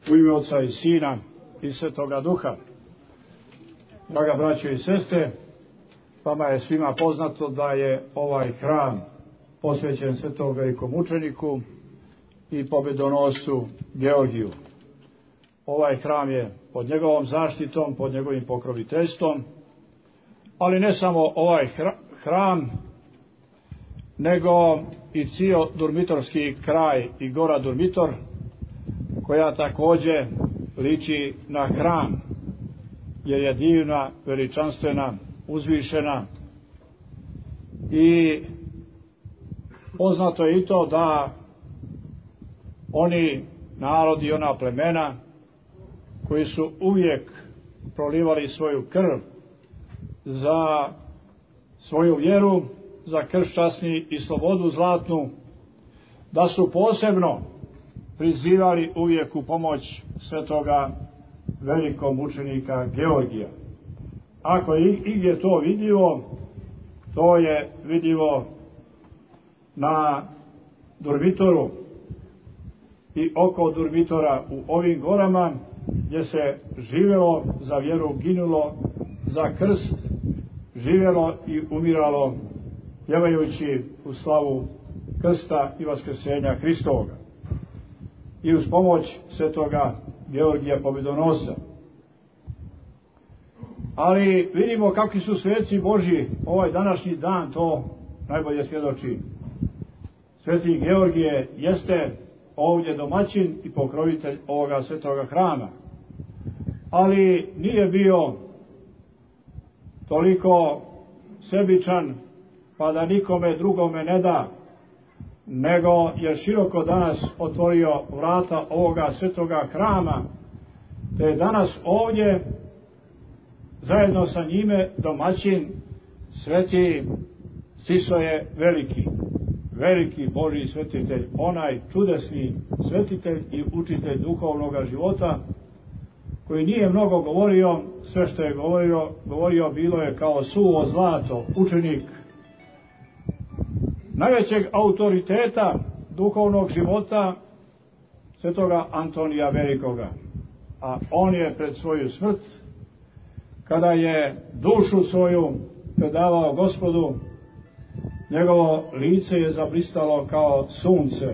U ime Oca i Sina i Svetoga Duha. Draga braćo i sestre, vama je svima poznato da je ovaj hram posvećen svetom velikomučeniku i pobjedonoscu Georgiju. Ovaj hram je pod njegovom zaštitom, pod njegovim pokroviteljstvom, ali ne samo ovaj hram, nego i cijel Durmitorski kraj i gora Durmitor, koja također liči na hram, jer je divna, veličanstvena, uzvišena. I poznato je i to da oni narodi, ona plemena koji su uvijek prolivali svoju krv za svoju vjeru, za krst časni i slobodu zlatnu, da su posebno prizivali uvijek u pomoć svetoga velikomučenika Georgija. Ako je igdje to vidljivo, to je vidljivo na Durmitoru i oko Durmitora u ovim gorama, gdje se živjelo za vjeru, ginulo za krst, živjelo i umiralo pjevajući u slavu krsta i vaskrsenja Hristovoga i uz pomoć svetoga Georgija pobjedonosa. Ali vidimo kakvi su sveci Božji, ovaj današnji dan to najbolje svjedoči. Sveti Georgije jeste ovdje domaćin i pokrovitelj ovoga svetoga hrama, ali nije bio toliko sebičan pa da nikome drugome ne da, nego je široko danas otvorio vrata ovoga svetoga hrama, te je danas ovdje zajedno sa njime domaćin sveti Sisoje veliki Božji svetitelj, onaj čudesni svetitelj i učitelj duhovnog života, koji nije mnogo govorio, sve što je govorio bilo je kao suvo zlato, učenik najvećeg autoriteta duhovnog života, svetoga Antonija Velikoga. A on je pred svoju smrt, kada je dušu svoju predavao Gospodu, njegovo lice je zablistalo kao sunce.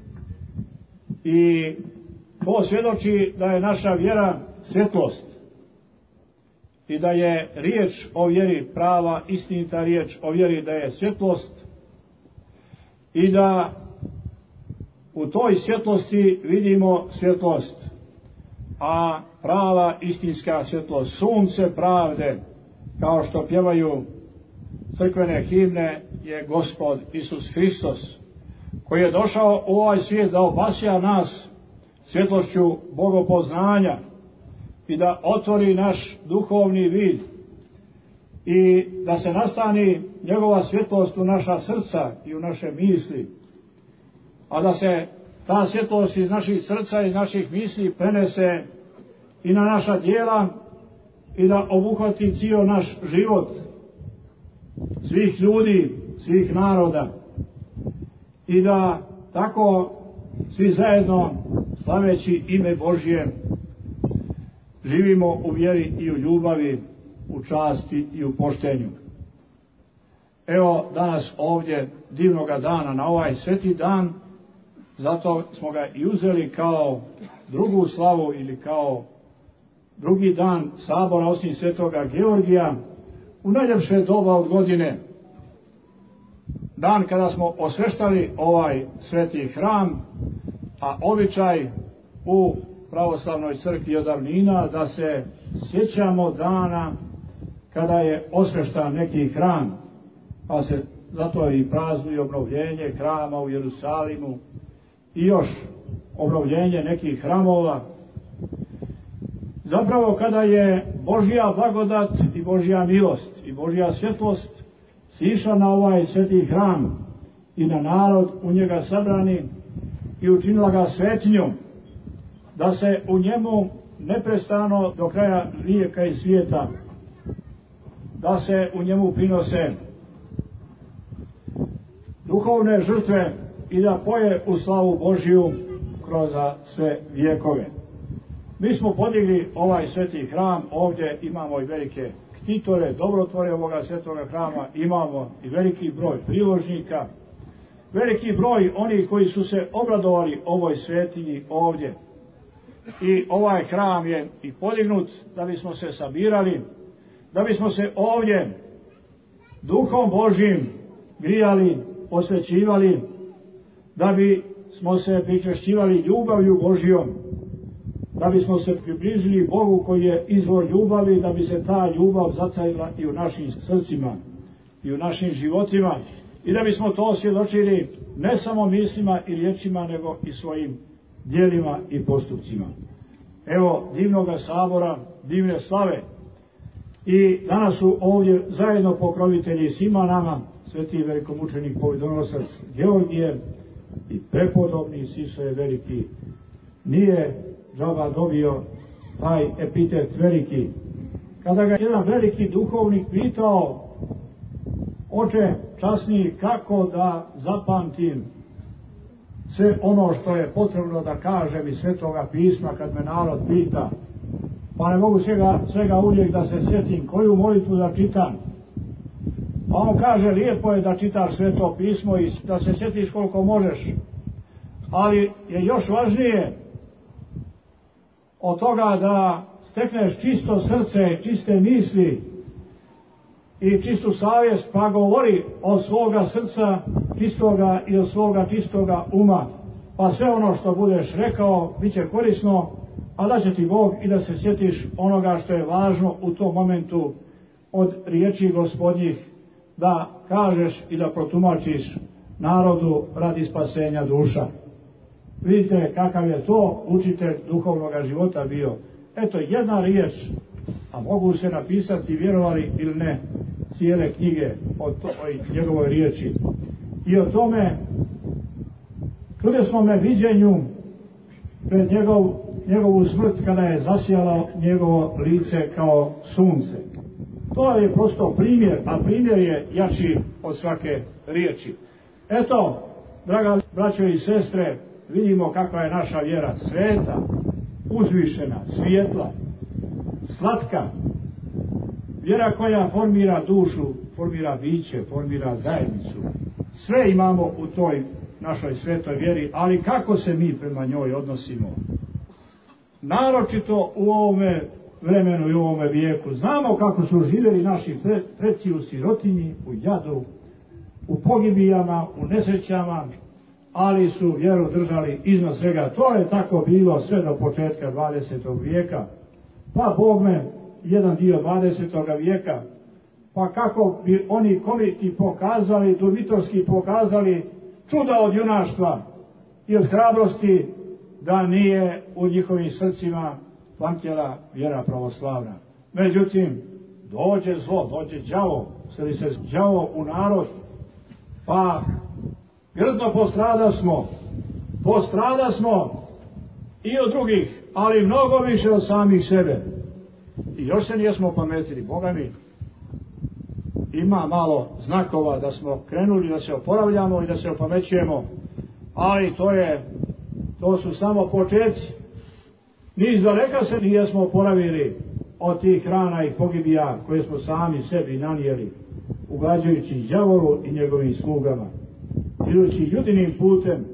I to svjedoči da je naša vjera svjetlost i da je riječ o vjeri prava, istinita riječ o vjeri, da je svjetlost i da u toj svjetlosti vidimo svjetlost, a prava istinska svjetlost, sunce pravde, kao što pjevaju crkvene himne, je Gospod Isus Hristos, koji je došao u ovaj svijet da obasja nas svjetlošću bogopoznanja i da otvori naš duhovni vid i da se nastani njegova svjetlost u naša srca i u naše misli, a da se ta svjetlost iz naših srca i iz naših misli prenese i na naša djela i da obuhvati cijel naš život svih ljudi, svih naroda i da tako svi zajedno slaveći ime Božje živimo u vjeri i u ljubavi, u časti i u poštenju. Evo danas ovdje divnoga dana, na ovaj sveti dan, zato smo ga i uzeli kao drugu slavu ili kao drugi dan sabora osim svetoga Georgija, u najljepše doba od godine, dan kada smo osveštali ovaj sveti hram, a običaj u pravoslavnoj crkvi od davnina da se sjećamo dana kada je osveštan neki hram, pa se zato i praznuje obnovljenje hrama u Jerusalimu i još obnovljenje nekih hramova. Zapravo kada je Božja blagodat i Božja milost i Božja svjetlost sišla na ovaj sveti hram i na narod u njega sabrani i učinila ga svetinjom, da se u njemu neprestano do kraja vijeka i svijeta, da se u njemu prinose duhovne žrtve i da poje u slavu Božju kroz sve vijekove. Mi smo podigli ovaj sveti hram, ovdje imamo i velike ktitore, dobrotvore ovoga svetoga hrama, imamo i veliki broj priložnika, veliki broj onih koji su se obradovali ovoj svetinji ovdje. I ovaj hram je i podignut da bismo se sabirali, da bismo se ovdje duhom Božjim grijali, osvećivali, da bi smo se pričešćivali ljubavlju Božjom, da bismo se približili Bogu koji je izvor ljubavi, da bi se ta ljubav zacajila i u našim srcima i u našim životima i da bismo to svjedočili ne samo mislima i riječima, nego i svojim djelima i postupcima. Evo divnoga sabora, divne slave, i danas su ovdje zajedno pokrovitelji svima nama, sveti velikomučenik Pobjedonosac Georgije i prepodobni Sisoje veliki. Nije džaba dobio taj epitet veliki. Kada ga jedan veliki duhovnik pitao: oče časni, kako da zapamtim sve ono što je potrebno da kažem iz Svetoga pisma kad me narod pita, pa ne mogu svega uvijek da se sjetim koju molitvu da čitam. Pa on kaže: lijepo je da čitaš Sveto pismo i da se sjetiš koliko možeš, ali je još važnije od toga da stekneš čisto srce, čiste misli i čistu savjest, pa govori od svoga srca čistoga i od svoga čistoga uma, pa sve ono što budeš rekao bit će korisno, a da će ti Bog i da se sjetiš onoga što je važno u tom momentu od riječi Gospodnjih da kažeš i da protumačiš narodu radi spasenja duša. Vidite kakav je to učitelj duhovnog života bio. Eto jedna riječ, a mogu se napisati, vjerovali ili ne, cijele knjige o toj njegovoj riječi. I o tome čuli smo me viđenju pred njegovu smrt, kada je zasijalo njegovo lice kao sunce. To je prosto primjer, a primjer je jači od svake riječi. Eto, draga braćo i sestre, vidimo kakva je naša vjera sveta, uzvišena, svijetla, slatka. Vjera koja formira dušu, formira biće, formira zajednicu. Sve imamo u toj našoj svetoj vjeri, ali kako se mi prema njoj odnosimo? Naročito u ovome vremenu i u ovome vijeku. Znamo kako su živjeli naši preci u sirotinji, u jadu, u pogibijama, u nesrećama, ali su vjeru držali iznad svega. To je tako bilo sve do početka 20. vijeka, pa Bogme jedan dio 20. vijeka, pa kako bi oni komiti pokazali, dubitorski pokazali čuda od junaštva i od hrabrosti, da nije u njihovim srcima pamtjela vjera pravoslavna. Međutim, dođe zlo, dođe đavo, seli se đavo u narod, pa grdno postrada smo i od drugih, ali mnogo više od samih sebe. I još se nijesmo pametili. Boga mi, ima malo znakova da smo krenuli, da se oporavljamo i da se opamećujemo, ali to su samo počeci. Ni izdaleka se nijesmo oporavili od tih rana i pogibija koje smo sami sebi nanijeli, ugađajući đavolu i njegovim slugama, idući judinim putem.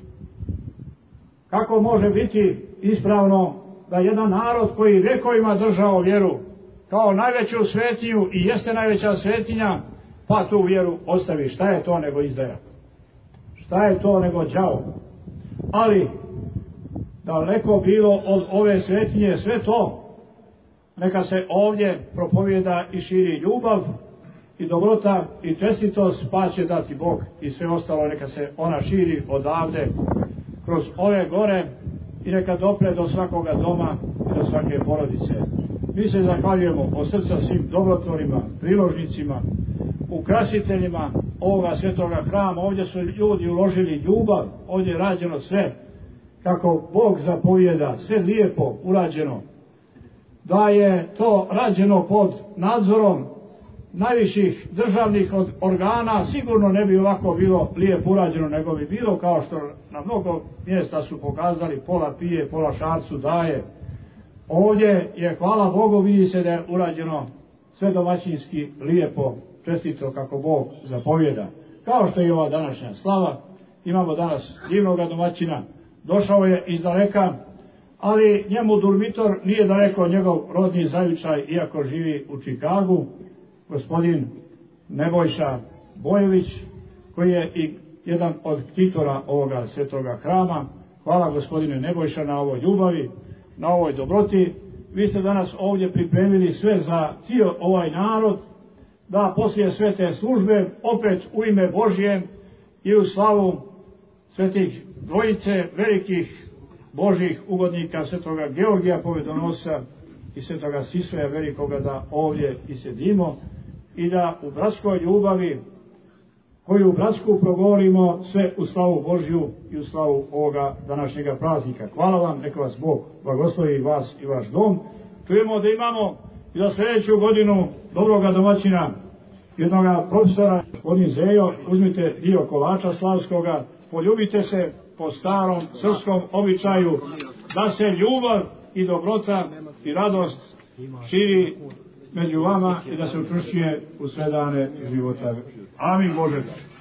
Kako može biti ispravno da jedan narod koji vekovima držao vjeru kao najveću svetinju i jeste najveća svetinja, pa tu vjeru ostavi? Šta je to nego izdaja? Šta je to nego đavo? Ali daleko bilo od ove svetinje sve to. Neka se ovdje propovijeda i širi ljubav i dobrota i čestitost, pa će dati Bog i sve ostalo neka se ona širi odavde kroz ove gore i neka dopre do svakoga doma i do svake porodice. Mi se zahvaljujemo od srca svim dobrotvorima, priložnicima, ukrasiteljima ovoga svetoga hrama. Ovdje su ljudi uložili ljubav, ovdje je rađeno sve kako Bog zapovijeda, sve lijepo urađeno. Da je to rađeno pod nadzorom najviših državnih organa, sigurno ne bi ovako bilo lijepo urađeno, nego bi bilo kao što na mnogo mjesta su pokazali, pola pije, pola šarcu daje. Ovdje je, hvala Bogu, vidi se da je urađeno sve domaćinski, lijepo, čestito kako Bog zapovjeda. Kao što je i ova današnja slava, imamo danas divnog domaćina, došao je iz daleka, ali njemu Durmitor nije daleko njegov rodni zavičaj, iako živi u Čikagu, gospodin Nebojša Bojević, koji je i jedan od ktitora ovoga svetoga hrama. Hvala gospodine Nebojša na ovoj ljubavi, na ovoj dobroti. Vi ste danas ovdje pripremili sve za cijel ovaj narod, da poslije sve te službe opet u ime Božje i u slavu svetih dvojice velikih Božjih ugodnika, svetoga Georgija Pobjedonosca i svetoga Sisveja velikoga, da ovdje i sjedimo i da u bratskoj ljubavi koju u bratsku progovorimo sve u slavu Božju i u slavu ovoga današnjega praznika. Hvala vam, neka vas Bog blagoslovi, vas i vaš dom. Čujemo da imamo i za sljedeću godinu dobroga domaćina, jednoga profesora, gospodin Zejo. Uzmite dio kolača slavskoga, poljubite se po starom srpskom običaju, da se ljubav i dobrota i radost širi među vama i da se učvršćuje u sve dane života. Amin Bože.